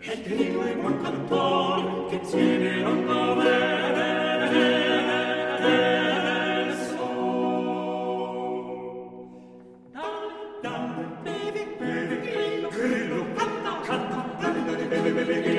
E il grillo è buon cantor che tiene l'onda verso. Dai, bevi, bevi, grillo, grillo, canta, canta, bevi, bevi, bevi, bevi,